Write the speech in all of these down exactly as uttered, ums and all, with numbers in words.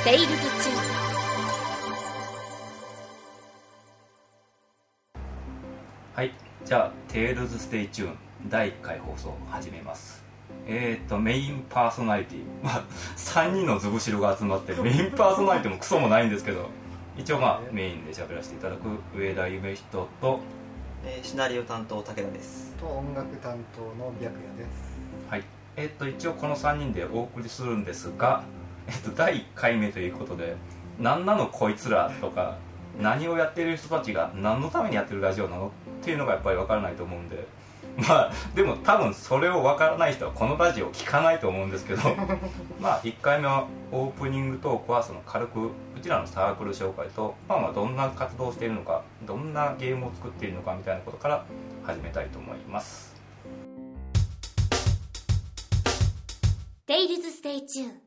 テイルズチューン。 はい、じゃあテイルズステイチューンだいいっかい放送を始めます。えーとメインパーソナリティ、まあさんにんのズブシロが集まってメインパーソナリティもクソもないんですけど、一応まあメインで喋らせていただく上田夢人と、 えー、シナリオ担当武田ですと音楽担当の白夜です。 はい、えーと一応このさんにんでお送りするんですが、えーとだいいっかいめということで、何なのこいつらとか、何をやっている人たちが何のためにやってるラジオなのっていうのがやっぱり分からないと思うんで、まあでも多分それを分からない人はこのラジオを聞かないと思うんですけどまあいっかいめはオープニングトークはその軽くうちらのサークル紹介と、まあまあどんな活動をしているのか、どんなゲームを作っているのかみたいなことから始めたいと思います。 テイルズステイチューン。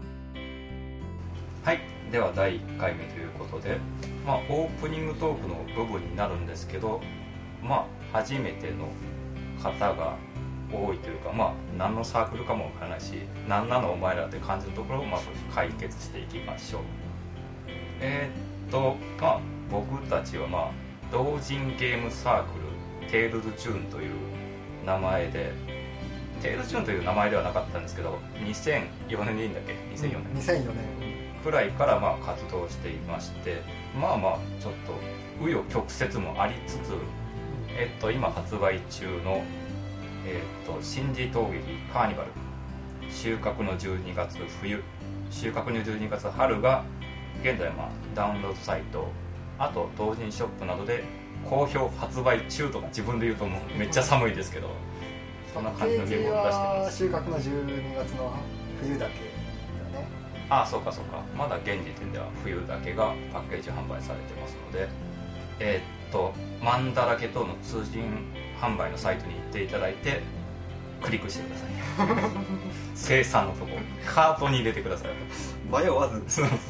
はい、ではだいいっかいめということで、まあ、オープニングトークの部分になるんですけど、まあ初めての方が多いというか、まあ何のサークルかもわからないし、何なのお前らって感じのところをまず解決していきましょう。えー、っとまあ僕たちはまあ同人ゲームサークルテイルズチューンという名前で、テイルズチューンという名前ではなかったんですけど、にせんよねんでいいんだっけ、にせんよねん、 にせんよねんくらいからまあ活動していまして、まあまあちょっと紆余曲折もありつつ、えっと今発売中のえっと新次闘劇カーニバル、収穫のじゅうにがつ冬、収穫のじゅうにがつ春が現在まあダウンロードサイト、あと同人ショップなどで好評発売中とか自分で言うともうめっちゃ寒いですけど、そんな感じのゲームを出してます。 収穫のじゅうにがつの冬だけだね。 ああそうかそうか、まだ現時点では冬だけがパッケージ販売されてますので、えー、っとマンだらけ等の通信販売のサイトに行っていただいてクリックしてください生産のとこカートに入れてください迷わずそうそうそう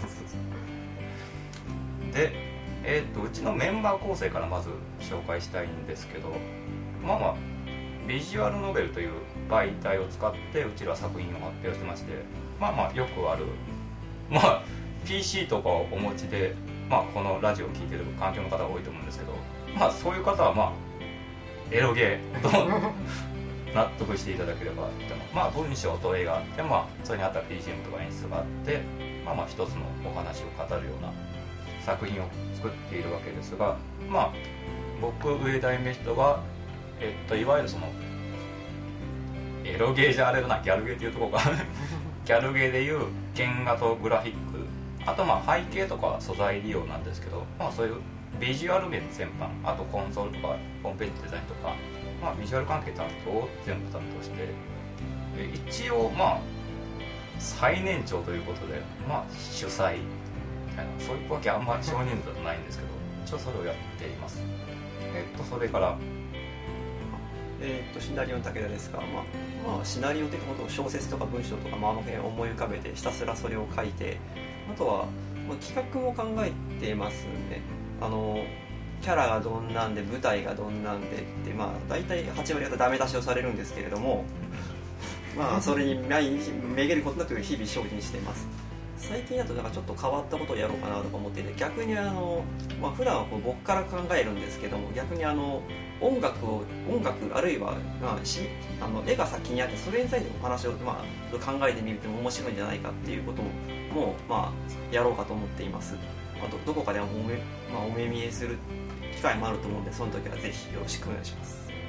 で、えー、っとうちのメンバー構成からまず紹介したいんですけど、まあまあビジュアルノベルという媒体を使ってうちら作品を発表してまして、まあまあよくある、まあ ピーシー とかをお持ちで、まあ、このラジオを聴いてる環境の方が多いと思うんですけど、まあそういう方はまあエロゲーと納得していただければいいと思う。まあ文章と絵があって、まあそれにあった ビージーエム とか演出があって、まあまあ一つのお話を語るような作品を作っているわけですが、まあ僕上田夢人がえっといわゆるそのエロゲーじゃあれだな、ギャルゲーっていうところかギャルゲーでいう原画とグラフィック、あとまあ背景とかは素材利用なんですけど、まあそういうビジュアル面全般、あとコンソールとかホームページデザインとか、まあビジュアル関係担当を全部担当して、一応まあ最年長ということで、まあ主催みたいな、そういうわけあんまり少人数だとないんですけど、一応それをやっています。えっとそれからえー、っとシナリオの武田ですが、まあまあ、シナリオということを小説とか文章とか、まあ、あの辺を思い浮かべてひたすらそれを書いて、あとは、まあ、企画も考えてますね。あのキャラがどんなんで舞台がどんなんでって、まあ、大体はち割方ダメ出しをされるんですけれどもまあそれに毎日めげることなく日々精進しています。最近だとなんかちょっと変わったことをやろうかなとか思っていて、逆にあの、まあ、普段はこう僕から考えるんですけども、逆にあの音楽を音楽あるいは、まあ、しあの絵が先にあって、それについてお話を、まあ、考えてみると面白いんじゃないかっていうことも、まあ、やろうかと思っています。まあ、ど, どこかでお目、まあ、お目見えする機会もあると思うので、その時はぜひよろしくお願いします。 で、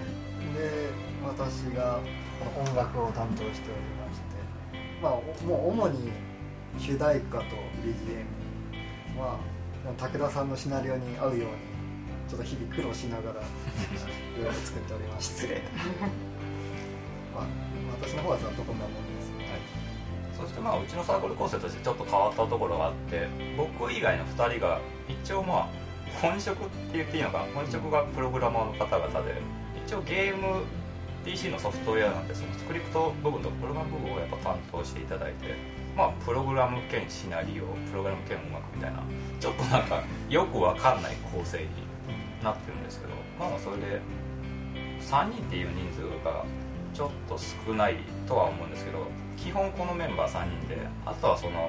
私がこの音楽を担当しておりまして、まあ、もう主に主題歌と ビージーエム は武田さんのシナリオに合うようにちょっと日々苦労しながらいろいろ作っております。 失礼まあ、私の方はざっとこんなもんです、 はい、そしてまあうちのサークル構成としてちょっと変わったところがあって、僕以外のふたりが一応まあ本職って言っていいのか、本職がプログラマーの方々で、一応ゲーム ピーシー のソフトウェアなんで、そのスクリプト部分とプログラム部分をやっぱ担当していただいて、まあプログラム兼シナリオ、プログラム兼音楽みたいな、ちょっとなんかよくわかんない構成になってるんですけど、まあそれでさんにんっていう人数がちょっと少ないとは思うんですけど、基本このメンバーさんにんで、あとはその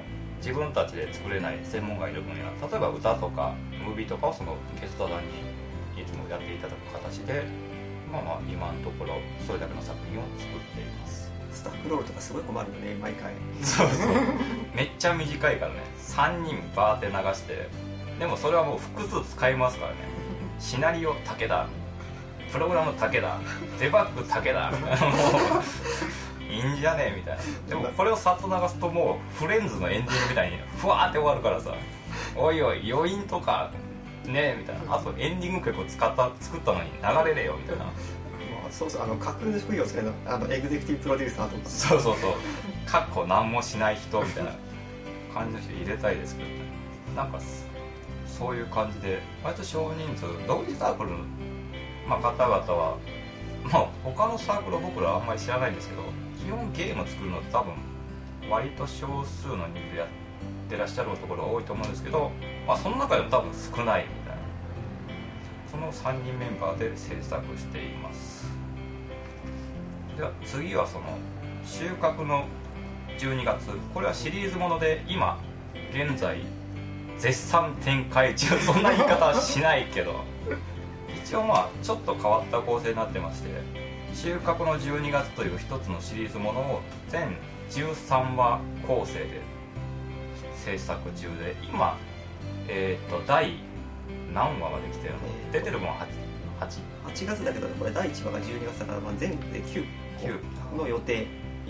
自分たちで作れない専門がいる分野、例えば歌とかムービーとかをそのゲストさんにいつもやっていただく形で、まあまあ今のところそれだけの作品を作っています。 スタッフロールとかすごい困るよね毎回。 そうそうめっちゃ短いからね、さんにんバーって流して、でもそれはもう複数使いますからね。シナリオ武田、プログラム武田、デバッグ武田みたいな、もういいんじゃねえみたいな。でもこれをさっと流すともうフレンズのエンディングみたいにふわーって終わるからさ、おいおい余韻とかねえみたいな、あとエンディング曲を使った作ったのに流れれよみたいな。 そうそう、あの架空の職業を使うの、あのエグゼクティブプロデューサーとか、 そうそうそう、かっこ何もしない人みたいな感じの人入れたいですけどね。なんかそういう感じで割と少人数、同時サークルの、まあ、方々は、まあ、他のサークルは僕らあんまり知らないんですけど、基本ゲーム作るのって多分割と少数の人数やってらっしゃるところが多いと思うんですけど、まあ、その中でも多分少ないみたいな、そのさんにんメンバーで制作しています。では次はその収穫のじゅうにがつ、これはシリーズもので今現在絶賛展開中、そんな言い方はしないけど一応まあちょっと変わった構成になってまして、収穫のじゅうにがつという一つのシリーズものを全じゅうさんわ構成で制作中で、今えっ、ー、と第何話まで来てるの、出てるもんはち、はち? はちがつだけどこれだいいちわがじゅうにがつだから、まあ、全部できゅうの予定、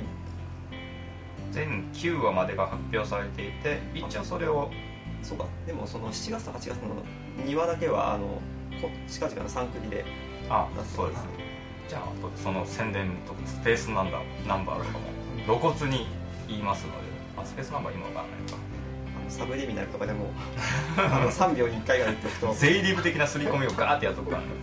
全きゅうわまでが発表されていて、一応それをそうか、でもそのしちがつとはちがつのにわだけはあの近々のさんくりで、 あ、そうですね。じゃあ後でその宣伝とかスペースナンバーナンバーとかも露骨に言いますので、あ、スペースナンバー今わかんないか、 あのサブリミナルとかでもあのさんびょうにいっかいが出ておくと税理部的な刷り込みをガーってやっとくからね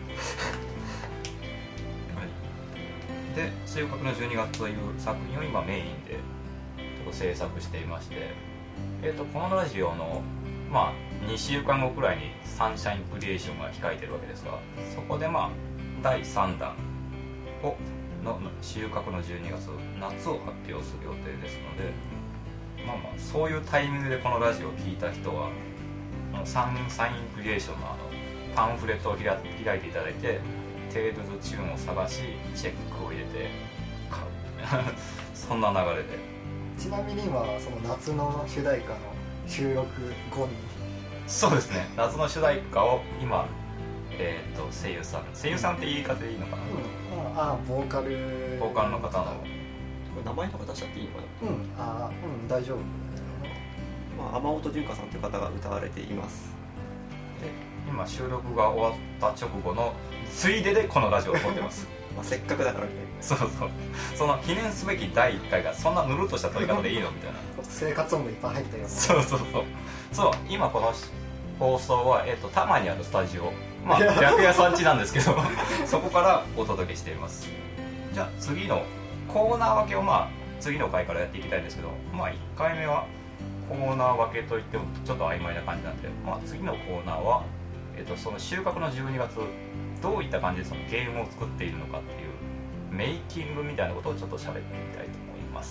で、収穫のじゅうにがつという作品を今メインでちょっと制作していまして、えー、とこのラジオの、まあ、にしゅうかんごくらいにサンシャインクリエーションが控えてるわけですが、そこでまあだいさんだんをの収穫のじゅうにがつ、夏を発表する予定ですので、まあまあそういうタイミングでこのラジオを聞いた人はサンシャインクリエーションのあのパンフレットを開いていただいて、テールズチューンを探しチェックを入れて買うそんな流れで、 ちなみに今その夏の主題歌の収録後に、 そうですね、夏の主題歌を今、えー、と声優さん声優さんって言い方でいいのかな、 うん、ああボーカルボーカルの方の、 これ名前とか出しちゃっていいのかな。 うん、ああ、うん、大丈夫。 まあ、天音純香さんという方が歌われています。 で今収録が終わった直後のついででこのラジオを撮ってますまあせっかくだからね。 そうそう、その記念すべきだいいっかいがそんなぬるっとした撮り方でいいのみたいな生活音もいっぱい入ったような。 そうそうそうそう、今この放送は、えー、と多摩にあるスタジオ、まあ白屋さん家なんですけどそこからお届けしています。じゃあ次のコーナー分けをまあ次の回からやっていきたいんですけど、まあいっかいめはコーナー分けといってもちょっと曖昧な感じなんで、まあ、次のコーナーは、えー、とその収穫のじゅうにがつどういった感じでそのゲームを作っているのかっていうメイキングみたいなことをちょっと喋ってみたいと思います。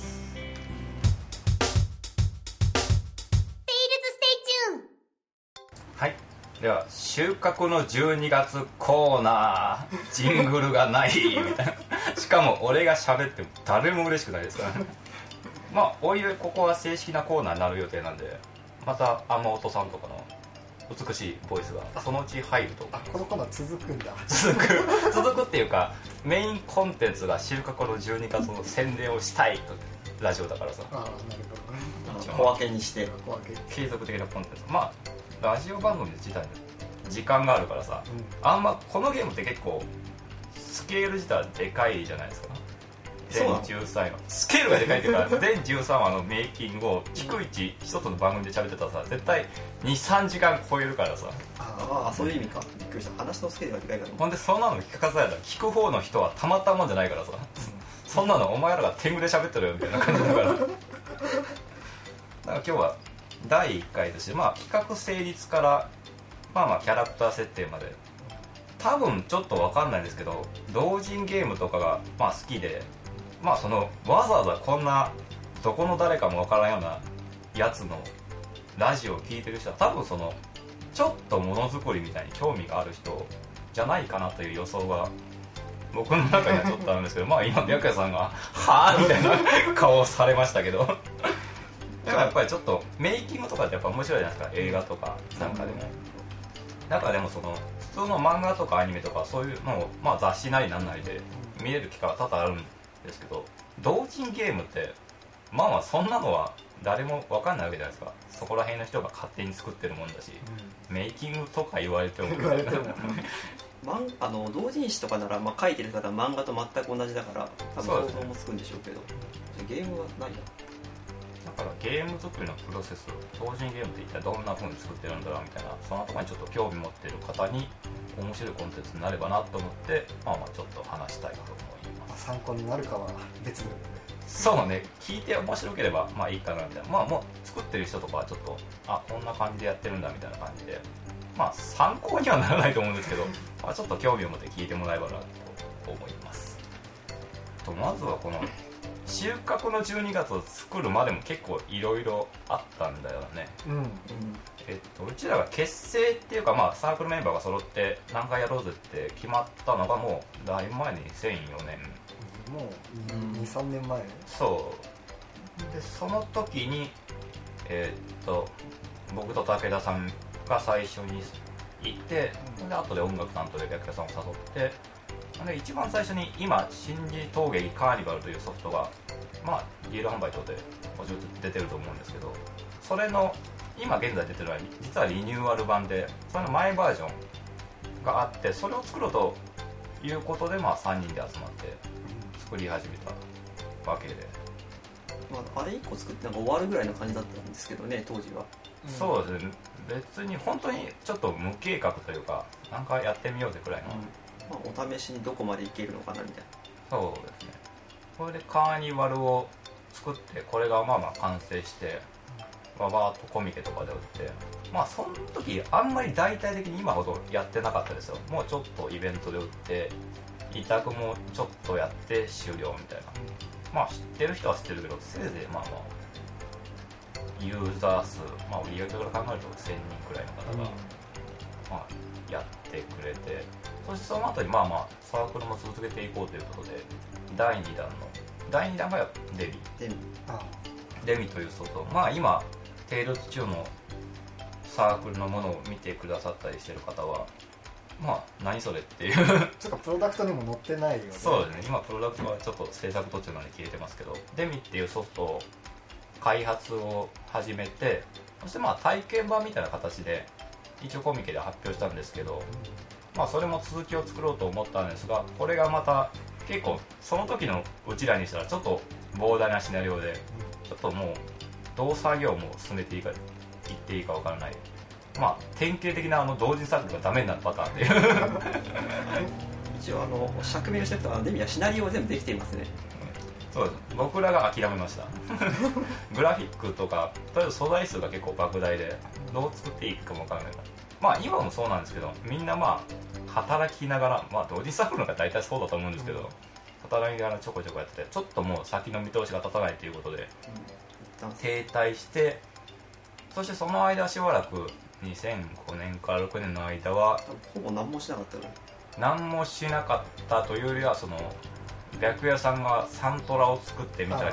はい、では収穫のじゅうにがつコーナー、ジングルがないみたいなしかも俺が喋っても誰も嬉しくないですからねまあおいおいここは正式なコーナーになる予定なんで、また天音さんとかの美しいボイスがそのうち入ると。 あ、このコーナー続くんだ。 続く続くっていうか、メインコンテンツが収穫のじゅうにがつの宣伝をしたいとラジオだからさ、 ああ、なるほどね。 小分けにして小分け。 継続的なコンテンツ、まあラジオ番組自体に時間があるからさ、 うん、 あんまこのゲームって結構スケール自体はでかいじゃないですか。全じゅうさんわ、スケールがでかいっていうか全じゅうさんわのメイキングを逐一一つの番組で喋ってたらさ、絶対 にさんじかん超えるからさ。 ああ、そういう意味か。びっくりした。話のスケールがでかいから。 ほんでそんなの聞かされたら聞く方の人はたまたまじゃないからさそんなのお前らが天狗で喋ってるよみたいな感じだからだから今日はだいいっかいとして、まあ、企画成立からまあまあキャラクター設定まで多分ちょっと分かんないんですけど、同人ゲームとかがまあ好きで、まあそのわざわざこんなどこの誰かも分からんようなやつのラジオを聞いてる人は多分そのちょっとものづくりみたいに興味がある人じゃないかなという予想が僕の中にはちょっとあるんですけどまあ今白夜さんがはぁみたいな顔をされましたけどでもやっぱりちょっとメイキングとかってやっぱ面白いじゃないですか、映画とかなんかでも。なんかでもその普通の漫画とかアニメとかそういうのを、まあ、雑誌なりなんなりで見れる機会は多々あるんですけど、同人ゲームってまあまあそんなのは誰も分かんないわけじゃないですか。そこら辺の人が勝手に作ってるもんだし、うん、メイキングとか言われても言われてもあの同人誌とかなら、まあ、書いてる方は漫画と全く同じだから多分想像もつくんでしょうけど、ゲームはないや。 だからゲーム作りのプロセス、同人ゲームって一体どんな風に作ってるんだろうみたいな、そのところにちょっと興味持っている方に面白いコンテンツになればなと思って、まあまあちょっと話したいと思います。 参考になるかは別で。 そうね、聞いて面白ければまあいいかなみたいな。まあもう作ってる人とかはちょっとあこんな感じでやってるんだみたいな感じで、まあ参考にはならないと思うんですけどまあちょっと興味を持って聞いてもらえばなと思います。とまずはこの収穫のじゅうにがつを作るまでも結構いろいろあったんだよね。 うん、うん、 えっと、うちらが結成っていうか、まあ、サークルメンバーが揃って何回やろうぜって決まったのがもうだいぶ前ににせんよねん、 もう にさんねんまえ。 そうで、その時にえー、っと僕と武田さんが最初に行って、で後で音楽担当で白夜さんを誘って、で一番最初に今新次陶芸カーニバルというソフトがまあリール販売等で出てると思うんですけど、それの今現在出てるのは実はリニューアル版で、それの前バージョンがあって、それを作ろうということでまあさんにんで集まって作り始めたわけで、 まあ、あれいっこ作ってなんか終わるぐらいの感じだったんですけどね当時は。 そうですね、別に本当にちょっと無計画というかなんかやってみようぜくらいの、 うん、まあ、お試しにどこまでいけるのかなみたいな。そうですね、これでカーニバルを作って、これがまあまあ完成してババーっとコミケとかで売って、まあその時あんまり大々的に今ほどやってなかったですよ。もうちょっとイベントで売って委託もちょっとやって終了みたいな。まあ知ってる人は知ってるけど、せいぜいまあまあユーザー数、まあ売り上げから考えるとせんにんくらいの方が、まあ、やってくれて、そしてその後にまあまあサークルも続けていこうということでだいにだんのだいにだんがデミデミあデミというソフト、まあ今テイルズ中のサークルのものを見てくださったりしてる方はまあ何それっていうちょっとプロダクトにも載ってないよね。 そうですね、今プロダクトはちょっと制作途中まで消えてますけど、デミっていうソフトを開発を始めて、そしてまあ体験版みたいな形で一応コミケで発表したんですけど、まあそれも続きを作ろうと思ったんですが、これがまた結構その時のうちらにしたらちょっと膨大なシナリオで、ちょっともうどう作業も進めていいか言っていいかわからない、まあ典型的なあの同時作業がダメになるパターンで一応あの釈明をしてるとデミはシナリオ全部できていますね。 そうです、僕らが諦めましたグラフィックとかとりあえず素材数が結構莫大でどう作っていいかもわからないから、まあ今もそうなんですけど、みんなまあ働きながら、まあ同時作業が大体そうだと思うんですけど、うん、働きながらちょこちょこやってて、ちょっともう先の見通しが立たないということで、うん、停滞して、そしてその間しばらくにせんごねんからろくねんの間はほぼ何もしなかったの。 何もしなかったというよりは、その白夜さんがサントラを作ってみたり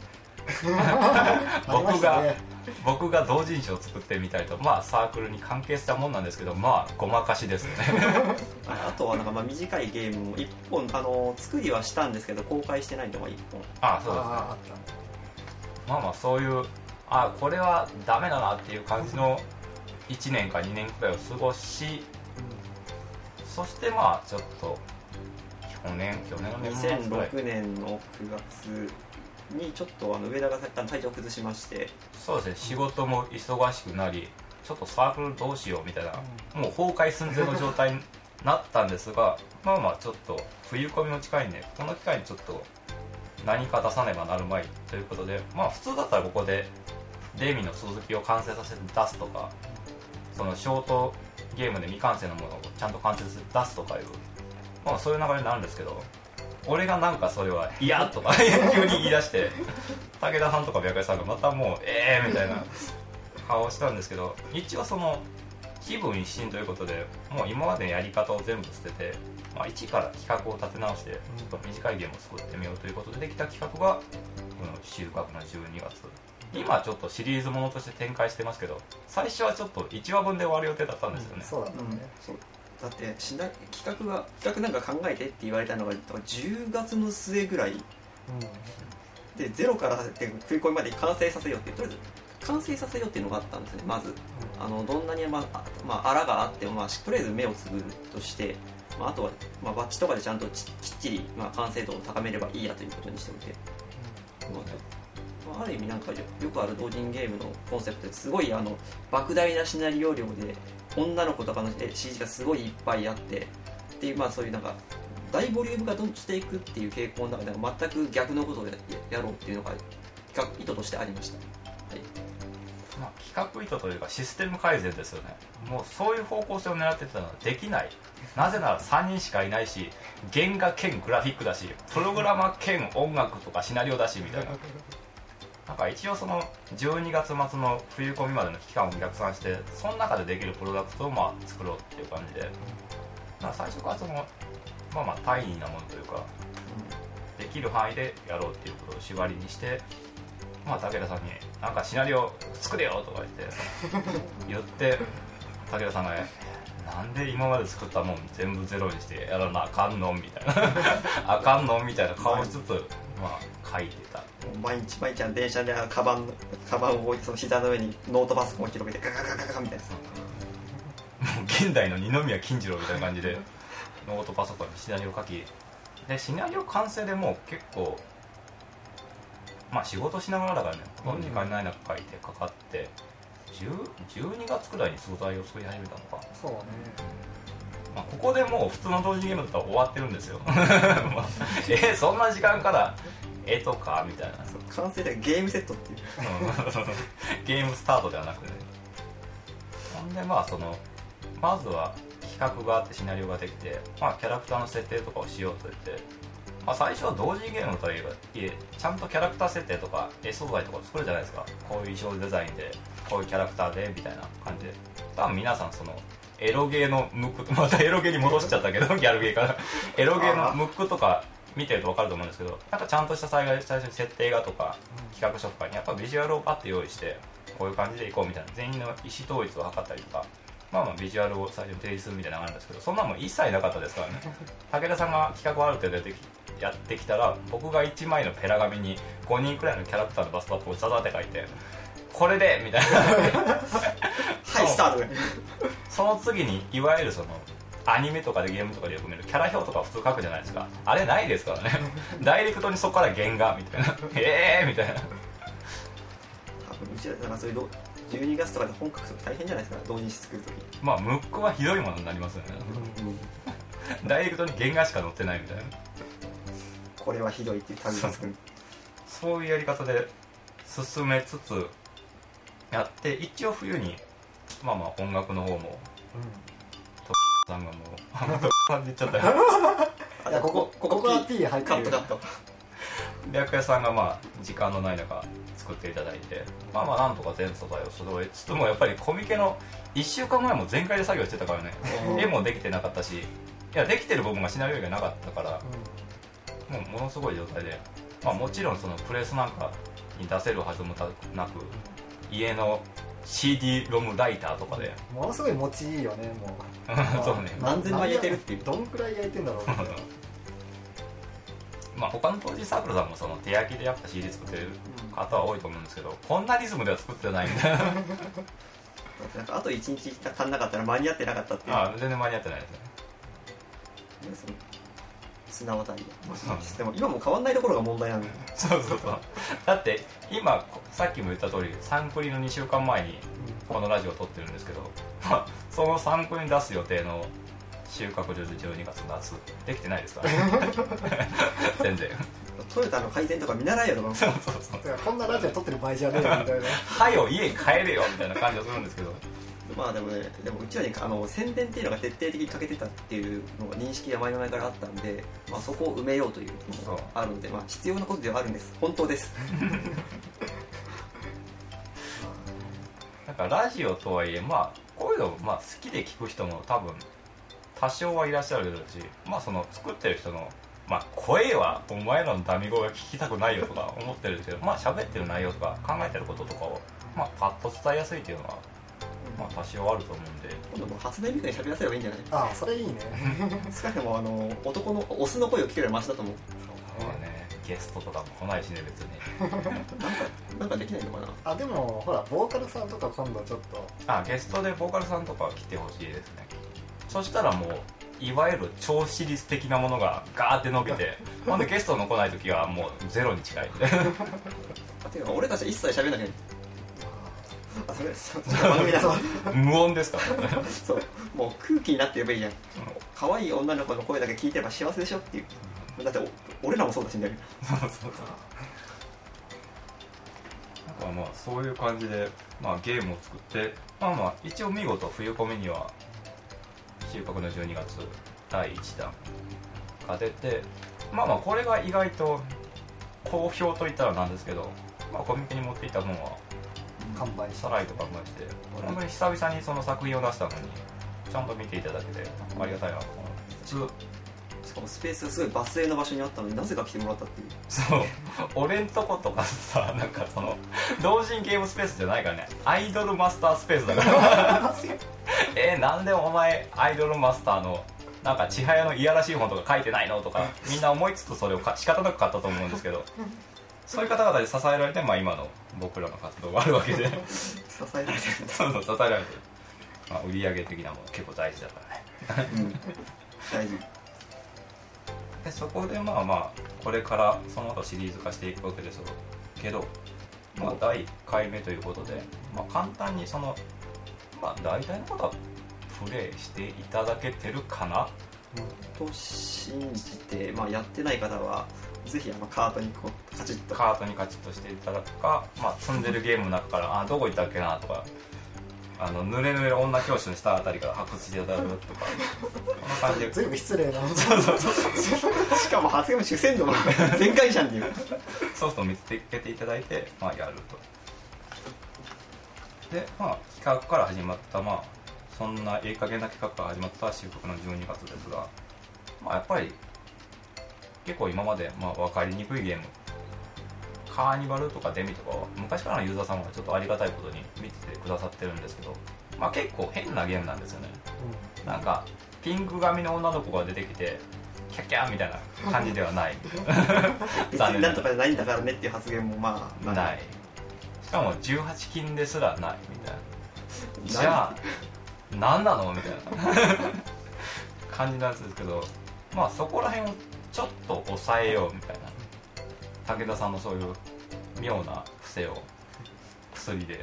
僕が、ね、僕が同人誌を作ってみたりと、まあサークルに関係したもんなんですけど、まあごまかしですねあとはなんかまあ短いゲームもいっぽんあの作りはしたんですけど公開してないのがいっぽん。 あ、そうですね。あまあまあそういう、あこれはダメだなっていう感じのいちねんかにねんくらいを過ごし、うん、そしてまあちょっと去年去年の年末にせんろくねんのくがつにちょっとあの上田が体調を崩しまして、 そうですね、仕事も忙しくなり、ちょっとサークルどうしようみたいな、もう崩壊寸前の状態になったんですがまあまあちょっと冬込みも近いんで、この機会にちょっと何か出さねばなるまいということで、まあ普通だったらここでデミの続きを完成させて出すとか、そのショートゲームで未完成のものをちゃんと完成させて出すとかいう、まあそういう流れになるんですけど、俺がなんかそれは嫌とか急に言い出して武田さんとか白夜さんがまたもうええーみたいな顔をしたんですけど、一応その気分一新ということでもう今までのやり方を全部捨てて、まあ、一から企画を立て直してちょっと短いゲームを作ってみようということでできた企画がこの収穫のじゅうにがつ。今ちょっとシリーズものとして展開してますけど、最初はちょっといちわぶんで終わる予定だったんですよね、 うん、そうだったね、 うん、そうだってしな企画が企画なんか考えてって言われたのがじゅうがつの末ぐらい、うん、でゼロから食い込みまで完成させようってとりあえず完成させようっていうのがあったんですね。まず、うん、あのどんなに、まあまあ、あらがあっても、まあ、とりあえず目をつぶるとして、まあ、あとは、まあ、バッチとかでちゃんときっちり、まあ、完成度を高めればいいやということにしておいて、うんまあ、ある意味なんか よ, よくある同人ゲームのコンセプトですごいあの莫大なシナリオ量で女の子とかの シージー がすごいいっぱいあってっていう、まあ、そういうなんか大ボリュームがどんどんしていくっていう傾向の中では全く逆のことを や, やろうっていうのが意図としてありました、はいまあ、企画意図というかシステム改善ですよね。もうそういう方向性を狙ってたのはできない。なぜならさんにんしかいないし、原画兼グラフィックだし、プログラマー兼音楽とかシナリオだしみたいな。なんか一応そのじゅうにがつ末の冬込みまでの期間を逆算して、その中でできるプロダクトをまあ作ろうっていう感じで、だから最初からそのまあまあ大義なものというか、できる範囲でやろうっていうことを縛りにして、まあ、武田さんに「なんかシナリオ作れよ」とか言って言って武田さんが「なんで今まで作ったもん全部ゼロにしてやらなあかんの?」みたいな「あかんの?」みたいな顔しつつ、まあ、書いてた。 毎日毎日電車でカバンカバンを置いてその膝の上にノートパソコンを広げてガガガガガガみたいな、 もう現代の二宮金次郎みたいな感じでノートパソコンにシナリオ書きで、シナリオ完成でもう結構まあ仕事しながらだからね、ほとんど時間ない中書いてかかってじゅうにがつくらいに素材を作り始めたのか。 そうね、 まあ、ここでもう普通の同時ゲームだったら終わってるんですよまあえそんな時間から絵とかみたいな、 完成でゲームセットっていうゲームスタートではなくてね。ほんでまあそのまずは企画があってシナリオができて、まあ、キャラクターの設定とかをしようと言って、まあ、最初は同時ゲームといえばちゃんとキャラクター設定とか絵素材とか作るじゃないですか。こういう衣装デザインでこういうキャラクターでみたいな感じで、多分皆さんそのエロゲーのムック、またエロゲーに戻しちゃったけどギャルゲーからエロゲーのムックとか見てると分かると思うんですけど、なんかちゃんとした最初に設定画とか企画書とかにやっぱビジュアルをパッて用意してこういう感じでいこうみたいな全員の意思統一を図ったりとか、まあまあビジュアルを最初に提示するみたいなのがあるんですけど、そんなもん一切なかったですからね。武田さんが企画をある程度やってきたら、僕がいちまいのペラ紙にごにんくらいのキャラクターのバストアップをザザって書いてこれでみたいなはいスタートでその次にいわゆるそのアニメとかでゲームとかでよく見るキャラ表とか普通書くじゃないですか。あれないですからねダイレクトにそこから原画みたいなええーみたいな。 多分うちらなんかそういうじゅうにがつとかで本格とか大変じゃないですか、同人誌作るとき。 まあムックはひどいものになりますよね、うん、ダイレクトに原画しか載ってないみたいな、 これはひどいっていう感じがする。 そういうやり方で進めつつやって、一応冬にまあまあ音楽の方も、うん、さんがもうあまたさんで言っちゃったよいやここここは P 入ってる。 カットカット。 白夜さんがまあ時間のない中作っていただいて、まあまあなんとか全素材を揃えつつも、やっぱりコミケのいっしゅうかんまえも全開で作業してたからね絵もできてなかったし、いやできてる部分がシナリオがなかったから、うん、もうものすごい状態で、まあ、もちろんそのプレスなんかに出せるはずもなく、家の シーディー ロムライターとかでものすごい持ちいいよね、もうそうね、 何千枚焼いてるっていう。 どんくらい焼いてんだろうまあ他の当時サークルさんもその手焼きでやっぱ シーディー 作ってる方は多いと思うんですけど、こんなリズムでは作ってないみたいななんかあといちにち足んなかったら間に合ってなかったっていう。 ああ全然間に合ってないですね。 砂渡りでも今も変わんないところが問題なんだよそうそうそう。だって今さっきも言った通りサンクリのにしゅうかんまえにこのラジオを撮ってるんですけど、まあ、そのサンクリに出す予定の収穫量でじゅうにがつ夏できてないですからね全然トヨタの改善とか見習えよとか。 そうそうそう、 こんなラジオ撮ってる場合じゃねえよみたいなはよ家帰れよみたいな感じがするんですけどまあでもね、でもうちらにあの宣伝っていうのが徹底的に欠けてたっていうのが認識が前々からあったんで、まあ、そこを埋めようというのがあるんで、まあ、必要なことではあるんです。本当ですかラジオとはいえ、まあこういうの、まあ、好きで聞く人も多分多少はいらっしゃるし、まあその作ってる人の、まあ、声はお前らのダミ声は聞きたくないよとか思ってるけど、まあ喋ってる内容とか考えてることとかを、まあ、パッと伝えやすいっていうのは、まあ、多少あると思うんで、 今度もう初音ミクに喋らせればいいんじゃない？ ああそれいいね少なくともあの男のオスの声を聞けるよりマシだと思う。 そうね、ゲストとかも来ないしね別になんかなんかできないのかな。 あでもほらボーカルさんとか今度ちょっとあゲストでボーカルさんとか来てほしいですね。そしたらもういわゆる超私立的なものがガーって伸びてほんでゲストの来ない時はもうゼロに近いあていうか俺たちは一切喋んなきゃいけない。あそれそう番組だ無音ですからねそうもう空気になってればいいじゃん。可愛い女の子の声だけ聞いてれば幸せでしょっていう。だって俺らもそうだしんだよ。 そうそうそうなんかまあそういう感じで、まあ、ゲームを作ってまあまあ一応見事冬コミには収穫のじゅうにがつだいいちだんが出て、まあまあこれが意外と好評といったらなんですけど、まあ、コミケに持っていった分は完売さらいとかまして本当に久々にその作品を出したのにちゃんと見ていただけてありがたいなと思います。 しかもスペースがすごいバス停の場所にあったのになぜか来てもらったっていう。 そう俺んとことかさ、なんかその同人ゲームスペースじゃないからね、アイドルマスタースペースだからえー、なんでお前アイドルマスターのなんか千早のいやらしい本とか書いてないのとかみんな思いつつそれをか仕方なく買ったと思うんですけどそういう方々で支えられて、まあ、今の僕らの活動があるわけで支えられてるんだ。 そうそう支えられてる、まあ、売り上げ的なもの結構大事だからねうん大事。 でそこでまあまあこれからその後シリーズ化していくわけですけど、まあ、だいいっかいめということで、まあ、簡単にその、まあ、大体のことはプレイしていただけてるかなと信じて、まあ、やってない方はぜひあのカートにこうカチッとカートにカチッとしていただくか、まあ、積んでるゲームの中からあどこ行ったっけなとかあの濡れ濡れ女教師の下あたりから発掘していただくとかこんな感じでずいぶん失礼なしかも発言も主戦度も全開じゃんっていうソフトを見つけていただいて、まあ、やるとで、まあ、企画から始まった、まあ、そんないい加減な企画から始まった収穫のじゅうにがつですが、まあ、やっぱり結構今まで、まあ、分かりにくいゲームカーニバルとかデミとかは昔からのユーザーさんはちょっとありがたいことに見ててくださってるんですけど、まあ、結構変なゲームなんですよね、うん、なんかピンク髪の女の子が出てきてキャッキャーみたいな感じではない別になんとかじゃないんだからねっていう発言もまあないしかもじゅうはちきんですらないみたいなじゃあ何なのみたいな感じなんですけど、まあそこら辺をちょっと抑えようみたいな武田さんのそういう妙な癖を薬で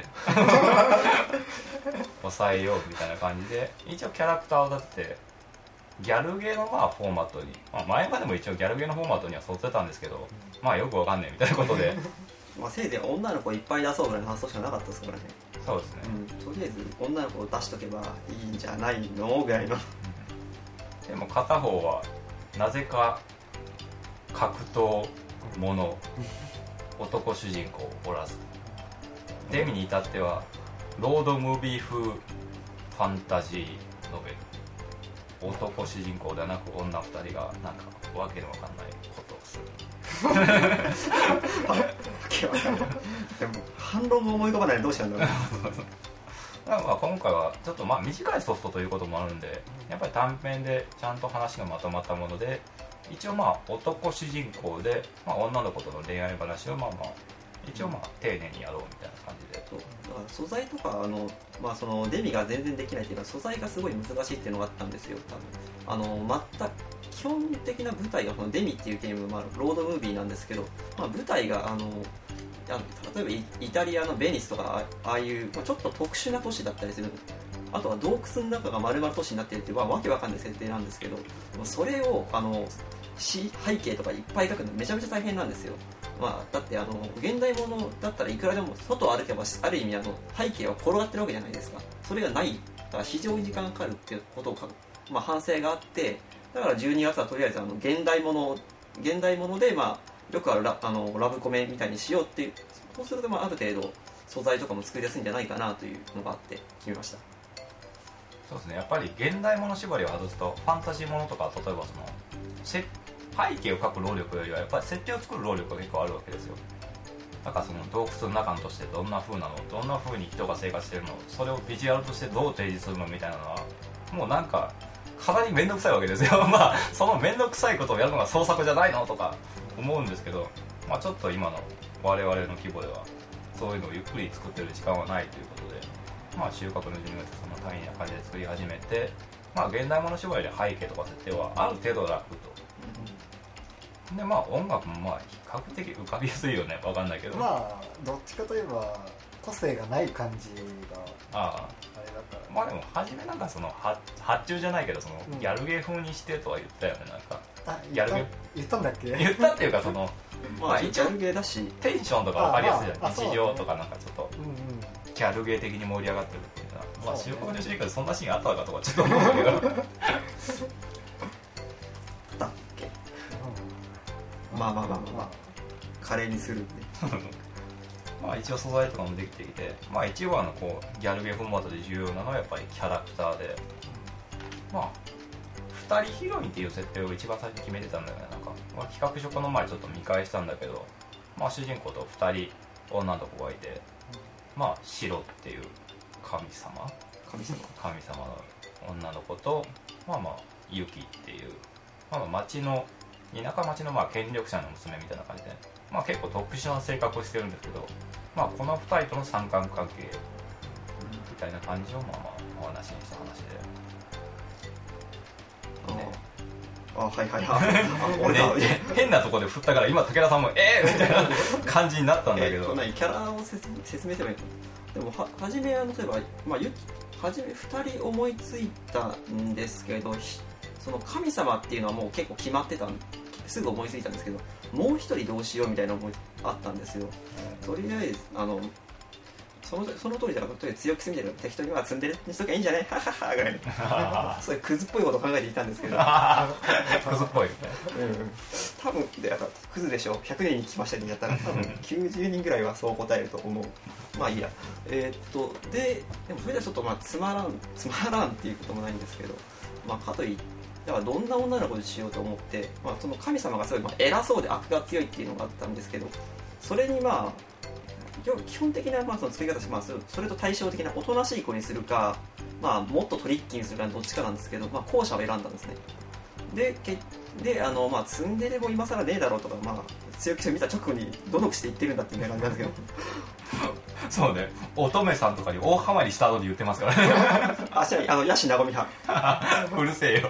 抑えようみたいな感じで一応キャラクターをだってギャルゲーのまあフォーマットに、まあ、前までも一応ギャルゲーのフォーマットには沿ってたんですけど、まあよくわかんねえみたいなことでまあせいぜい女の子いっぱい出そうぐらいの発想しかなかったですからね。 そうですね、 うん、とりあえず女の子を出しとけばいいんじゃないのぐらいのでも片方はなぜか格闘もの男主人公おらずデミに至ってはロードムービー風ファンタジーノベル男主人公ではなく女ふたりがなんかわけのわかんないことをするわけわかんないでも反論も思い浮かばないでどうしたんだろうだからまあ今回はちょっとまあ短いソフトということもあるんでやっぱり短編でちゃんと話がまとまったもので一応まあ男主人公で、まあ、女の子との恋愛話をまあまあ一応まあ丁寧にやろうみたいな感じでそうだから素材とかあの、まあ、そのデミが全然できないっていうか素材がすごい難しいっていうのがあったんですよ多分あの全く基本的な舞台がこのデミっていうゲーム、まあ、ロードムービーなんですけど、まあ、舞台があのあ例えば イ, イタリアのベニスとかああいう、まあ、ちょっと特殊な都市だったりするあとは洞窟の中が丸々都市になっているっていう、まあ、わけわかんない設定なんですけどそれをあの背景とかいっぱい描くのめちゃめちゃ大変なんですよ、まあ、だってあの現代ものだったらいくらでも外を歩けばある意味あの背景は転がってるわけじゃないですかそれがないだから非常に時間がかかるっていうことを、まあ、反省があってだからじゅうにがつはとりあえずあの現代もの現代もので、まあ、よくある ラ, あのラブコメみたいにしようっていうそうするとまあある程度素材とかも作りやすいんじゃないかなというのがあって決めました。 そうですね、やっぱり現代もの縛りを外すとファンタジーものとか、例えばそのせ背景を描く労力よりはやっぱり設定を作る労力が結構あるわけですよ。だからその洞窟の中としてどんな風なの、どんな風に人が生活してるの、それをビジュアルとしてどう提示するのみたいなのはもうなんかかなり面倒くさいわけですよまあその面倒くさいことをやるのが創作じゃないのとか思うんですけど、まあ、ちょっと今の我々の規模ではそういうのをゆっくり作ってる時間はないということで、まあ、収穫の準備がその単位な感じで作り始めて、まあ、現代物縛りで背景とか設定はある程度楽と、でまあ音楽もまあ比較的浮かびやすいよね、分かんないけど、 まあどっちかといえば個性がない感じがあああれだから、 まあでも初めなんかその発注じゃないけどそのうんギャルゲー風にしてとは言ったよね、なんかあギャルゲー言ったんだっけ言ったっていうかそのまあ一応ギャルゲーだし、 テンションとか分かりやすいじゃん、 あああ日常とかなんかちょっとうんうんギャルゲー的に盛り上がってるっていうのは、まあそうね収穫のシリーズでそんなシーンあったのかとかちょっと思うんだけどだっけ、まあまあまあまあ、まあ、カレーにするんでまあ一応素材とかもできてきて、まあ一応あのこうギャルゲーフォーマットで重要なのはやっぱりキャラクターで、まあふたりヒロインっていう設定を一番最初に決めてたんだよね。なんか、まあ、企画書この前ちょっと見返したんだけど、まあ主人公とふたり女の子がいて、まあ白っていう神様神様神様の女の子と、まあまあユキっていう、まあ、町の田舎町のまあ権力者の娘みたいな感じで、まあ、結構特殊な性格をしてるんですけど、まあ、このふたりとの三角関係みたいな感じをまあまあお話にした話で、ね、 ああはいはいはいあ俺だ、 ね、変なとこで振ったから今武田さんもえーみたいな感じになったんだけど、 えー、何キャラを説説明すればいいの。でもは初めは例えば、まあ、ゆ初めふたり思いついたんですけど、その神様っていうのはもう結構決まってたんすぐ思いついたんですけど、もう一人どうしようみたいな思いあったんですよ。とりあえずあのそのその通りだから、とりあえず強気すぎてる適当には積んでるにしときゃいいんじゃないはははぐらいのそういうクズっぽいことを考えていたんですけどクズっぽい、 うん、多分でやっぱクズでしょ、ひゃくにんに聞きましたにやったら多分きゅうじゅうにんぐらいはそう答えると思う。まあいいや、えー、っとででもそれではちょっとまあつまらんつまらんっていうこともないんですけど、まあかといってだからどんな女の子にしようと思って、まあ、その神様がすごいまあ偉そうで悪が強いっていうのがあったんですけど、それにまあ基本的なまあその作り方して、まあ、それと対照的なおとなしい子にするか、まあ、もっとトリッキーにするかどっちかなんですけど、まあ、後者を選んだんですね。でけであの、まあ、ツンデレも今更ねえだろうとか、まあ、強気を見た直後にどの口で言ってるんだっていう感じなんですけどそうね、乙女さんとかに大ハマりした後で言ってますからねあ、ちなみにあのヤシナゴミ派うるせえよ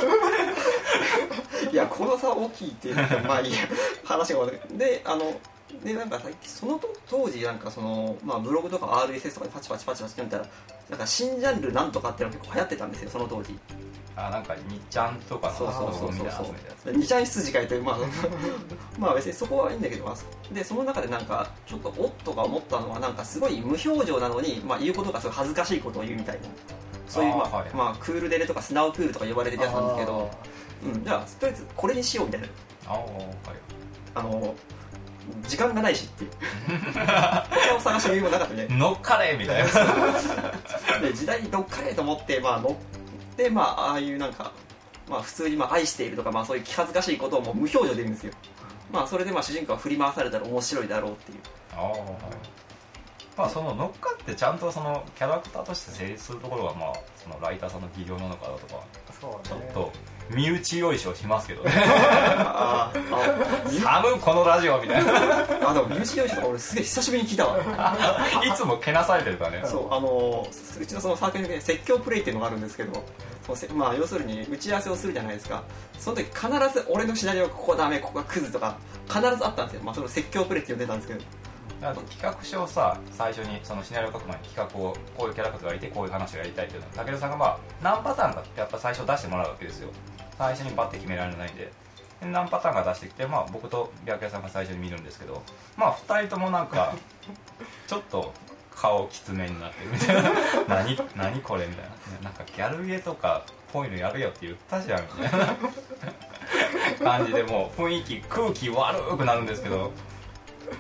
いやこの差大きいっていうまあいいや話が終わるであのでなんかその当時なんかその、まあ、ブログとか アールエスエス とかでパチパチパチパチって見たらなんか新ジャンルなんとかっていうのが結構流行ってたんですよ、その当時。 あ、なんかにちゃんとかのそうそうそうみたいなやつにちゃん羊飼いという、まあまあ別にそこはいいんだけど、まあ、でその中でなんかちょっとおっとか思ったのは、なんかすごい無表情なのに、まあ、言うことがすごい恥ずかしいことを言うみたいな、そういうまあ、 あ、はい、 まあ、クールデレとかスナウクールとか呼ばれてるやつなんですけど、うん、じゃあとりあえずこれにしようみたいな、 あ、はい、 あの時間がないしっていう他を探して余裕もなかったね乗っかれみたいなで時代に乗っかれと思って、まあ、乗ってまあああいうなんか、まあ、普通にまあ愛しているとか、まあ、そういう気恥ずかしいことをもう無表情で言うんですよ。まあそれでまあ主人公は振り回されたら面白いだろうっていう。 あ、はい、まあその乗っかってちゃんとそのキャラクターとして成立するところは、まあそのライターさんの技量なのかなとか、 そうね、 ちょっと身内よいしょしますけどねああ寒このラジオみたいなあでもミュージックとか俺すげえ久しぶりに聞いたわいつもけなされてるからね。 そうあのうちのそのサークルで説教プレイっていうのがあるんですけど、そのまあ要するに打ち合わせをするじゃないですか。その時必ず俺のシナリオがここはダメここがクズとか必ずあったんですよ。まあその説教プレイって呼んでたんですけど、 だから企画書をさ最初にそのシナリオを書く前に企画をこういうキャラクターがいてこういう話をやりたいっていうのを武田さんがまあ何パターンかやっぱ最初出してもらうわけですよ。最初にバッて決められないんで、で何パターンか出してきて、まあ、僕と白谷さんが最初に見るんですけど、まあふたりともなんかちょっと顔きつめになってるみたいな何何これみたいな、なんかギャルゲーとかっぽいのやるよって言ったじゃんみたいな感じでもう雰囲気空気悪くなるんですけど、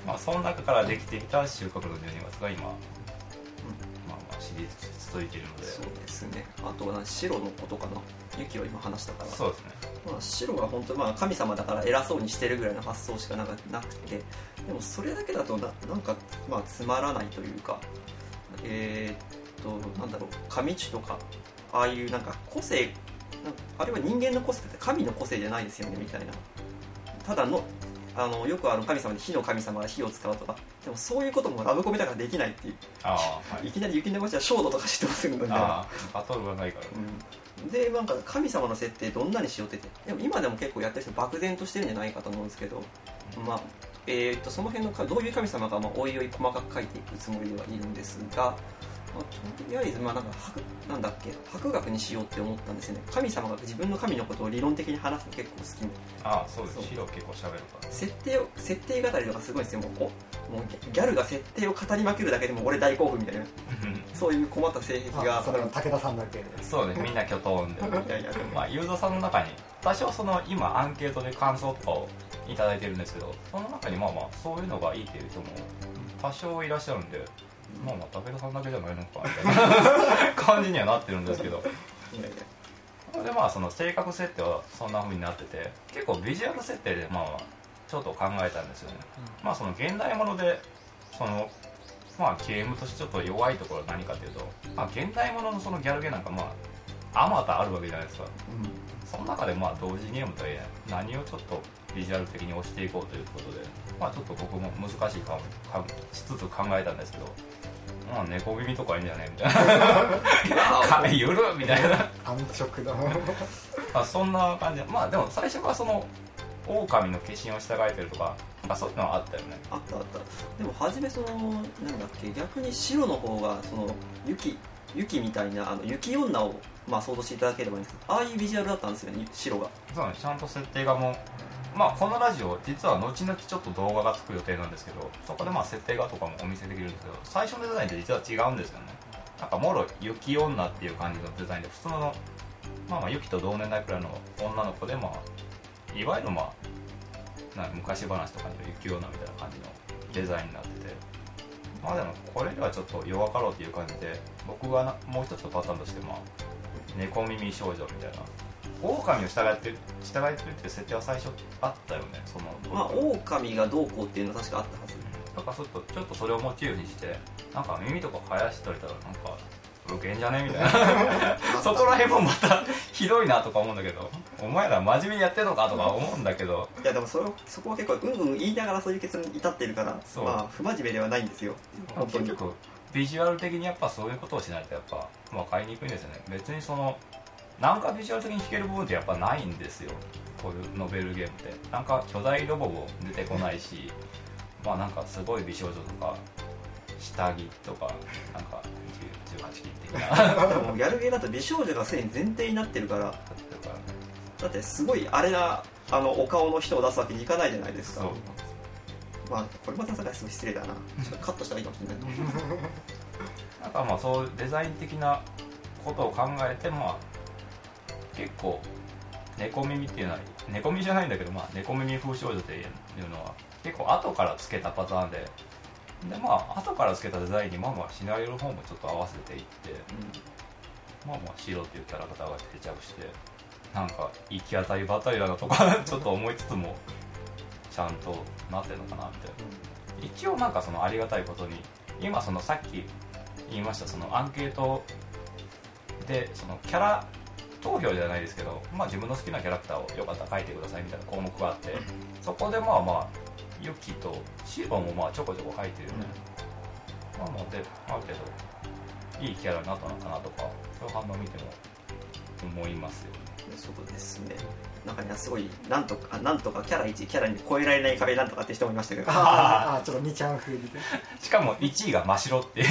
まあその中からできてきた収穫のじゅうにがつが今、うん、まあまあシリーズ続いているので。 そうですね。あとは白のことかな、雪を今話したから。 そうですね、 まあ、白は本当、まあ、神様だから偉そうにしてるぐらいの発想しかなくて、でもそれだけだと な, なんか、まあ、つまらないというか、えー、っとなんだろう、神種とかああいうなんか個性、なんかあれは人間の個性って神の個性じゃないですよねみたいな、ただのあのよくあの神様で火の神様が火を使うとか、でもそういうこともラブコメだからできないっていう。 あ、はい、 いきなり雪の星は焦土とかしてまするので、 あバトルがないから、 うん、でなんか神様の設定どんなにしようってて、でも今でも結構やってる人漠然としてるんじゃないかと思うんですけど、まあえー、とその辺のどういう神様かまあおいおい細かく書いていくつもりではいるんですが、まあ、とりあえずまあなんか博なんだっけ博学にしようって思ったんですよね。神様が自分の神のことを理論的に話すの結構好きで、 ああそうです、白結構喋るから設定を設定語りとかすごいですよ。もうこうもうギャルが設定を語りまくるだけでも俺大興奮みたいなそういう困った性癖が。 それは武田さんだけで。 そうね、みんな巨頭でいやいやでも、まあ、ユーザーさんの中に多少その今アンケートで感想とかをいただいてるんですけど、その中にまあまあそういうのがいいっていう人も多少いらっしゃるんで、まあまあ武田さんだけじゃないのかみたいな感じにはなってるんですけど、いやいやでまあその性格設定はそんな風になってて、結構ビジュアル設定でまあちょっと考えたんですよね、うん、まあその現代ものでそのまあゲームとしてちょっと弱いところは何かというと、まあ、現代もののそのギャルゲーなんかまああまたあるわけじゃないですか、うん、その中でまあ同時ゲームとはいえ何をちょっとビジュアル的に押していこうということで、まあちょっと僕も難しいかしつつ考えたんですけど、まあ猫耳とかいいんじゃねみたいな髪ゆるみたいな安直だあそんな感じで、まあでも最初からその狼の化身を従えてるとか、なんかそういうのはあったよね。 あったあった。でも初めそのなんだっけ、逆に白の方がその雪雪みたいなあの雪女をまあ想像していただければいいんですけど、ああいうビジュアルだったんですよね、白が。 そうね、ちゃんと設定がもう、まあこのラジオ実は後々ちょっと動画がつく予定なんですけど、そこでまあ設定画とかもお見せできるんですけど、最初のデザインって実は違うんですよね。なんかもろ雪女っていう感じのデザインで、普通のまあまあ雪と同年代くらいの女の子で、まあいわゆるまあなんか昔話とかに雪女みたいな感じのデザインになってて、まあでもこれではちょっと弱かろうっていう感じで、僕がなもう一つのパターンとしてまあ猫耳少女みたいな、狼を従ってる従えてるっていう設定は最初あったよね。そのまあ狼がどうこうっていうのは確かあったはず。 だからちょっとちょっとそれをモチーフにして、なんか耳とか生やしといたらなんかウケんじゃねみたいなそこら辺もまたひどいなとか思うんだけど、お前ら真面目にやってんのかとか思うんだけどいやでも そ, そこは結構うんうん言いながらそういう結論に至っているから、まあ不真面目ではないんですよ。 結局ビジュアル的にやっぱそういうことをしないとやっぱ分かりにくいんですよね。別にそのなんかビジュアル的に弾ける部分ってやっぱないんですよ、こういうノベルゲームって。なんか巨大ロボも出てこないし、まあなんかすごい美少女とか下着とかなんかじゅうはちき的なでもギャルゲーだと美少女がすでに前提になってるから、だってすごいあれなあのお顔の人を出すわけにいかないじゃないですか。まあこれまたさらにすごい失礼だな、ちょっとカットしたらいいかもしれないなんかまあそういうデザイン的なことを考えて、まあ結構猫耳っていうのは猫耳じゃないんだけど、まあ猫耳風少女っていうのは結構後からつけたパターンで、でまあ後からつけたデザインにまあまあシナリオの方もちょっと合わせていって、うん、まあまあ白っていうキャラクターが定着して、なんか行き当たりばったりだなとかちょっと思いつつもちゃんとなってるのかなって、うん、一応なんかそのありがたいことに今そのさっき言いましたそのアンケートでそのキャラ投票じゃないですけど、まあ、自分の好きなキャラクターをよかったら書いてくださいみたいな項目があって、そこでまあまあユキとシロもまあちょこちょこ書いてるよね、うん、まあまあであるけどいいキャラになったのかなとか、そういう反応を見ても思いますよね。 そうですね。中にはすごいなんとかなんとかキャラいちキャラに超えられない壁なんとかって人もいましたけどああちょっとにちゃん風にしかもいちいが真っ白っていう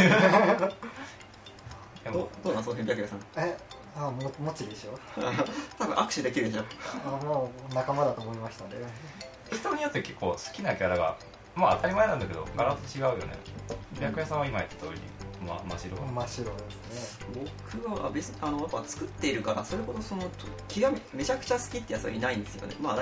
でもどうなんそういう白夜さん。 えあももちでしょ多分握手できるでしょあもう仲間だと思いましたね。 人によって結構好きなキャラがまあ当たり前なんだけどガラッと違うよね。白夜さんは今言った通りまあ、真っ白真っ白ですね。 僕は別にあのやっぱ作っているからそれほどその極めめちゃくちゃ好きってやつはいないんですよね。まあ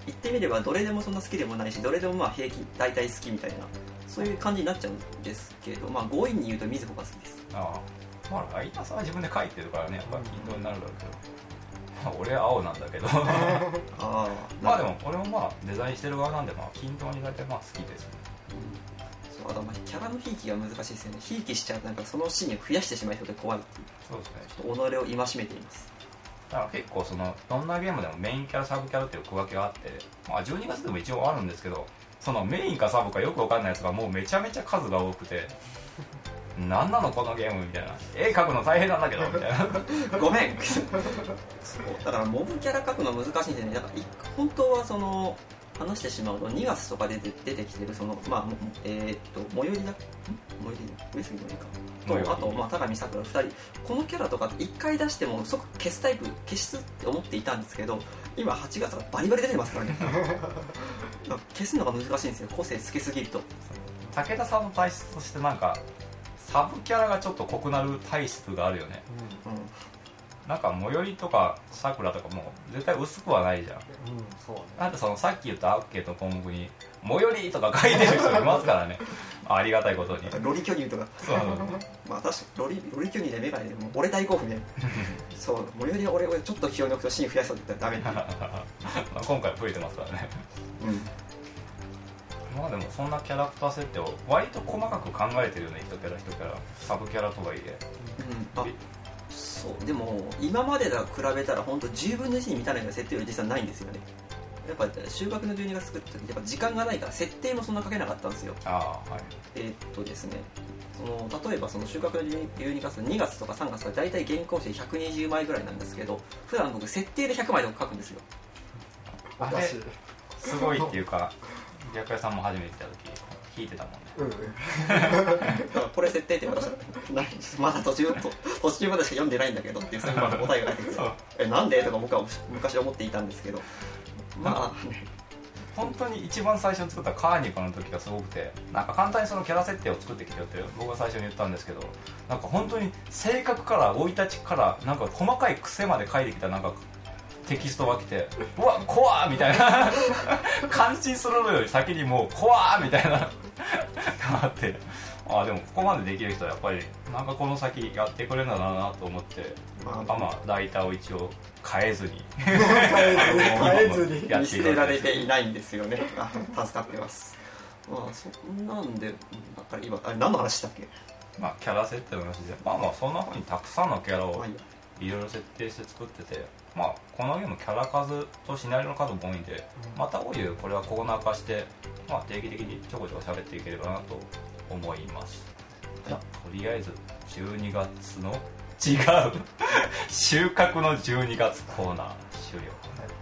言ってみればどれでもそんな好きでもないし、どれでもまあ平気大体好きみたいな、そういう感じになっちゃうんですけど、まあ強引に言うと瑞穂が好きです。 ああ、まあライターさんは自分で書いてるからね、やっぱ均等になるだろうけど、まあ、俺は青なんだけどあまあでも俺もまあデザインしてる側なんで、まあ均等に大体まあ好きですね。 そう、あとまあキャラのひいきが難しいですよね。ひいきしちゃうとなんかそのシーンを増やしてしまいそうで怖いっていう。 そうですね。 ちょっと己を戒めています。 だから結構そのどんなゲームでもメインキャラサブキャラっていう区分けがあって、まあ、じゅうにがつでも一応あるんですけど、そのメインかサブかよく分かんないやつがもうめちゃめちゃ数が多くて何なのこのゲームみたいな、絵描くの大変なんだけどみたいなごめんそうだからモブキャラ描くの難しいんでね。だから本当はその話してしまうとにがつとかで出て出てきてるそのまあえー、っと最寄りだん最寄りだ上杉のりかと、あとまあ高見さくらふたり、このキャラとかいっかい出しても即消すタイプ消すって思っていたんですけど、今はちがつがバリバリ出てますからね消すのが難しいんですよ、個性つけすぎると。 武田さんの体質としてなんかサブキャラがちょっと濃くなる体質があるよね、 うん、 なんか最寄りとかさくらとかも絶対薄くはないじゃん、 うん、そうね。 だってそのさっき言ったアンケートの項目に最寄りとか書いてる人いますからねありがたいことに。 ロリ巨乳とかそうまあ確かロリロリ巨乳でメガネでもう俺大興奮ねそう最寄り俺俺ちょっと気を抜くとシーン増やそうって言ったらダメってまあ今回増えてますからねうんまあでもそんなキャラクター設定を割と細かく考えてるよね、一キャラ一キャラ、サブキャラとはいえ。 うん、あそうでも今までと比べたら本当じゅうぶんのいちに満たないような設定は実はないんですよね。やっぱ修学のじゅうにがつ作った時やっぱ時間がないから設定もそんなかけなかったんですよ。 ああ、はい。 えーっとですねその例えばその修学のじゅうにがつにがつとかさんがつは大体原稿紙ひゃくにじゅうまいぐらいなんですけど、普段僕設定でひゃくまいとか書くんですよ。 あれすごいっていうか白夜さんも初めて来た時弾いてたもんね。 うんだからこれ設定って私まだ途中と途中までしか読んでないんだけどっていう今の答えが返ってきてえなんでとか僕は昔思っていたんですけど、まあね本当に一番最初に作ったカーニバルの時がすごくて、なんか簡単にそのキャラ設定を作ってきてよって僕が最初に言ったんですけど、なんか本当に性格から生い立ちからなんか細かい癖まで書いてきたなんかテキストが来て、うわ怖ーみたいな感心するのより先にもう怖ーみたいながあって、ああでもここまでできる人はやっぱりなんかこの先やってくれるんだなと思って、まあまあライターを一応変えずに変えずに見捨てられていないんですよね。あ助かってます。まあそんなんでなんか今あれ何の話したっけ。 まあキャラ設定の話で、まあまあそんな風にたくさんのキャラをまあいいやいろいろ設定して作ってて、まあこのゲームキャラ数とシナリオの数も多いんで、またこういうこれはコーナー化して、まあ、定期的にちょこちょこ喋っていければなと思います。じゃあとりあえずじゅうにがつの違う収穫のじゅうにがつコーナー終了。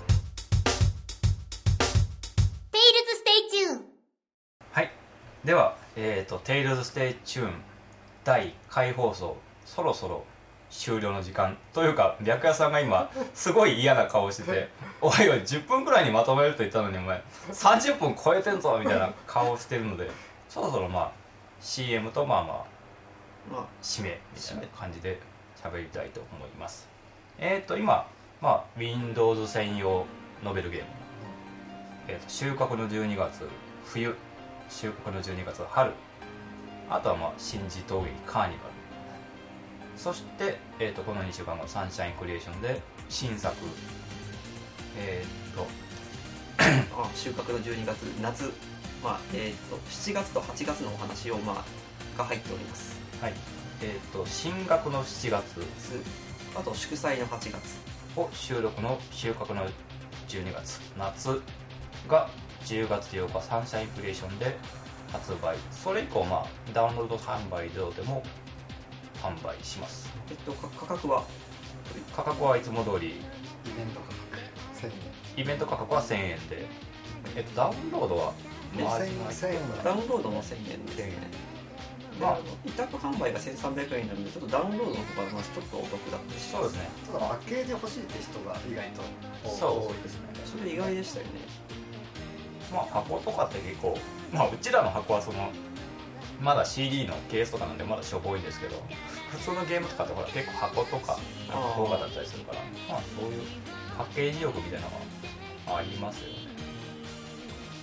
テイルズステイチューン。 はい、では、えーと、テイルズステイチューンだいいっかい放送そろそろ終了の時間というか、白夜さんが今すごい嫌な顔してておいおいじゅっぷんくらいにまとめると言ったのにお前さんじゅっぷん超えてんぞみたいな顔をしてるので、そろそろまあ シーエム とまあまあまあ締めみたいな感じで喋りたいと思います。えっ、ー、と今、まあ、Windows 専用ノベルゲーム、えー、と収穫のじゅうにがつ冬、収穫のじゅうにがつ春、あとはまあ新次峠カーニバル、そして、えー、とこのにしゅうかんごサンシャインクリエーションで新作、えっ、ー、とあ収穫のじゅうにがつ夏、まあえー、としちがつとはちがつのお話を、まあ、が入っております。 はい、えっ、ー、と新学のしちがつ、 あと祝祭のはちがつを収録の収穫のじゅうにがつ、夏がじゅうがつようかサンシャインクリエーションで発売、それ以降まあダウンロード販売上でも販売します。 えっと価格は価格はいつも通りイベント価格せんえん、 イベント価格はせんえんで、えっと、ダウンロードはまあせんえんぐらい、 ダウンロードもせんえんですね。まあ、委託販売がせんさんびゃくえんなのでちょっとダウンロードとかはちょっとお得だったし、 そうですね、 ただパッケージ欲しいって人が意外とそう多いですね。 それ意外でしたよね。 まあ箱とかって結構、まあうちらの箱はそのまだ シーディー のケースとかなんでまだしょぼいんですけど、普通のゲームとかってほら結構箱とかなんか高価だったりするから、まあそういうパッケージ欲みたいなのはありますよね。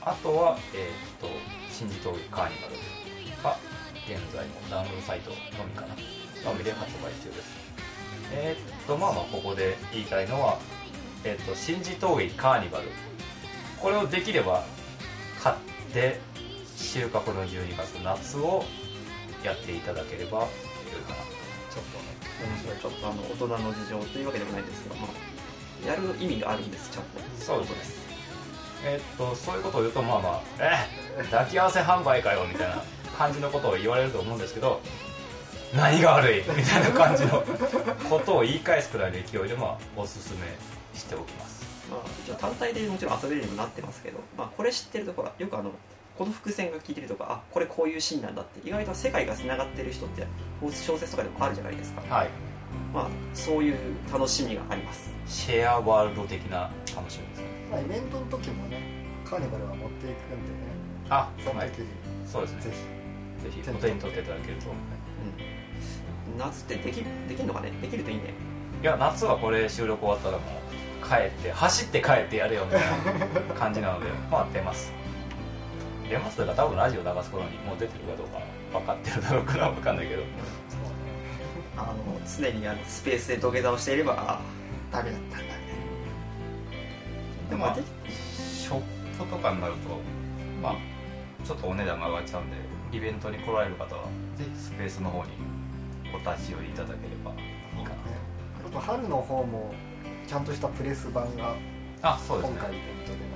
あとは、えー、っと新次峠カーニバルが現在もダウンロードサイトのみかなのみで発売中です。えー、っとまあまあここで言いたいのは、えー、っと新次峠カーニバル、これをできれば買って収穫のじゅうにがつ夏をやっていただければ良いかなと。 ちょっとね面白い、ちょっとあの大人の事情というわけでもないですけど、まあ、やる意味があるんです、ちゃんと。 そうですね。えー、っとそういうことを言うとまあまあえ抱き合わせ販売かよみたいな感じのことを言われると思うんですけど、何が悪いみたいな感じのことを言い返すくらいの勢いで、まあ、おすすめしておきます。 まあ、一応単体でもちろん遊べるようにもなってますけど、まあ、これ知ってるところよくあのこの伏線が効いてるとか、あこれこういうシーンなんだって意外と世界がつながってる人って小説とかでもあるじゃないですか。 はい、 まあ、そういう楽しみがあります。 シェアワールド的な楽しみですね。 まあ、イベントの時もねカーニバルは持っていくんでね、 あ、 その時、 はい、そうですね、 ぜぜひお手に取っていただけると。 うん、夏ってできできるのかね、できるといいね。 いや夏はこれ収録終わったらもう帰って走って帰ってやるよみたいな感じなのでまあ出ます出ますというか多分ラジオ流す頃にもう出てるかどうか分かってるだろうから分かんないけど、 あの常にあのスペースで土下座をしていればあダメだったんだみたいな。 でもまあショップとかになるとまあちょっとお値段が上がっちゃうんで、イベントに来られる方はぜひスペースの方にお立ち寄りいただければいいかな。 あと春の方もちゃんとしたプレス版があ、そうですね、 今回イベントで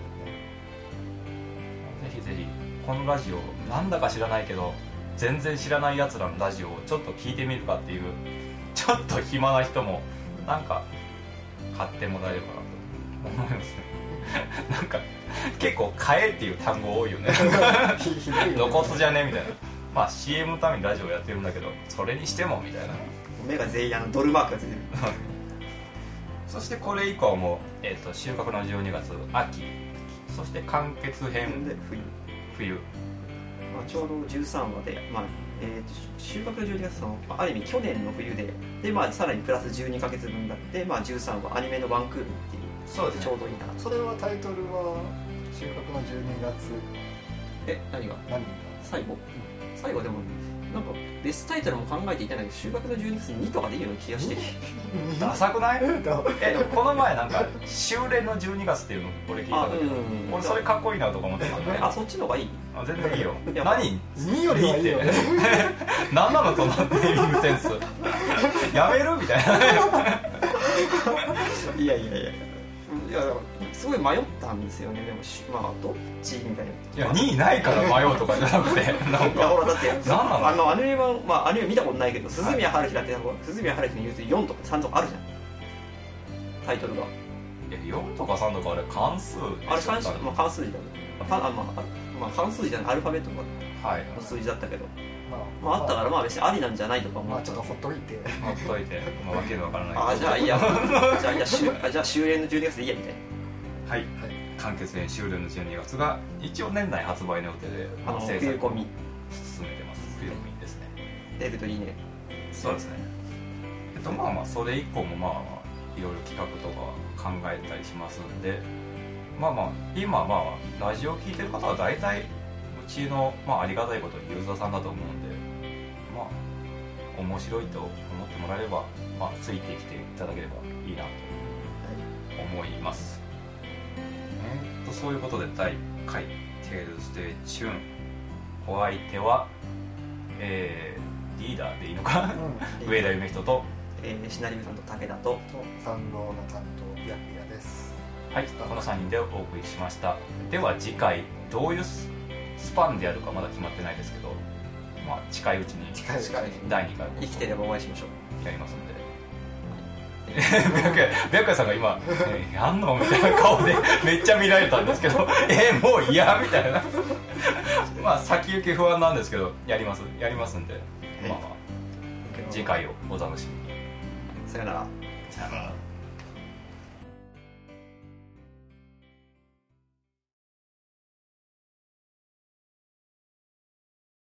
並ぶのでね、 ぜひぜひこのラジオなんだか知らないけど全然知らないやつらのラジオをちょっと聞いてみるかっていうちょっと暇な人もなんか買ってもらえればなと思いますねなんか結構買えっていう単語多いよねひひどいよね露骨じゃねみたいな。まあ シーエム のためにラジオやってるんだけどそれにしてもみたいな目が全員あのドルマークがついてるそしてこれ以降も、えー、と収穫のじゅうにがつ秋、そして完結編で冬、 冬、 まあ、ちょうどじゅうさんわで、まあえー、と収穫のじゅうにがつの、まあ、ある意味去年の冬でで、まあ、さらにプラスじゅうにかげつぶんだって、まあ、じゅうさんわアニメのワンクールっていう、 そうですね、 ちょうどいいな。 それはタイトルは収穫のじゅうにがつえ何が何が最後、最後でもなんかベストタイトルも考えていたんだけど収穫のじゅうにがつにとかでいいような気がしてダサくないだえでもこの前なんか修練のじゅうにがつっていうの俺聞いたんだけど、 うん俺それかっこいいなとか思ってたんであそっちの方がいい。 あ全然いいよいや何によりはいいよね何なのそのネーミングセンスやめるみたいないやいやいやいやすごい迷ったんですよね。でもしまあどっちみたいな。 いやにいないから迷うとかじゃなくてなんいやほからだって何なのあのアニメ版、まあ、アニメ見たことないけど鈴宮春日だって鈴宮春日の言うとよんとかさんとかあるじゃんタイトルが。 いやよんとかさんとかあれ関数あれ関数、まあ、関数字だね、まああまあまあ、関数字じゃないアルファベットはいの数字だったけど、 ままあ、あったからまあ別にありなんじゃないとか思ったまあちょっとほっといてほっといて、まあ、わけのわからないあじゃあいいやじゃあいやしゅあじゃあ終練のじゅうにがつでいいやみたいな。 はい、完結編終了のじゅうにがつが一応年内発売の予定であの制作を冬込み進めてます。冬込みですね。 出るといいね。 そうですね。えっとまあまあそれ以降もまあまあいろいろ企画とか考えたりしますんで、まあまあ今まあラジオを聞いてる方は大体うちのまあありがたいことにユーザーさんだと思うんで、まあ面白いと思ってもらえればまあついてきていただければいいなと思います。えー、っとそういうことでだいいっかいテールステイチューン、お相手は、えー、リーダーでいいのか、 うん上田夢人と、 えー、シナリオさんと武田とと三能の担当ヤクヤです。 はい、このさんにんでお送りしました。では次回どういうススパンでやるかまだ決まってないですけど、まあ近いうちに近いうちにだいにかい生きてればお会いしましょう。 やりますので白夜白夜さんが今、えーやんのみたいな顔でめっちゃ見られたんですけどえー、もう嫌みたいなまあ先行き不安なんですけどやりますやりますんで、まあまあ次回をお楽しみに。 さよなら。 さよなら。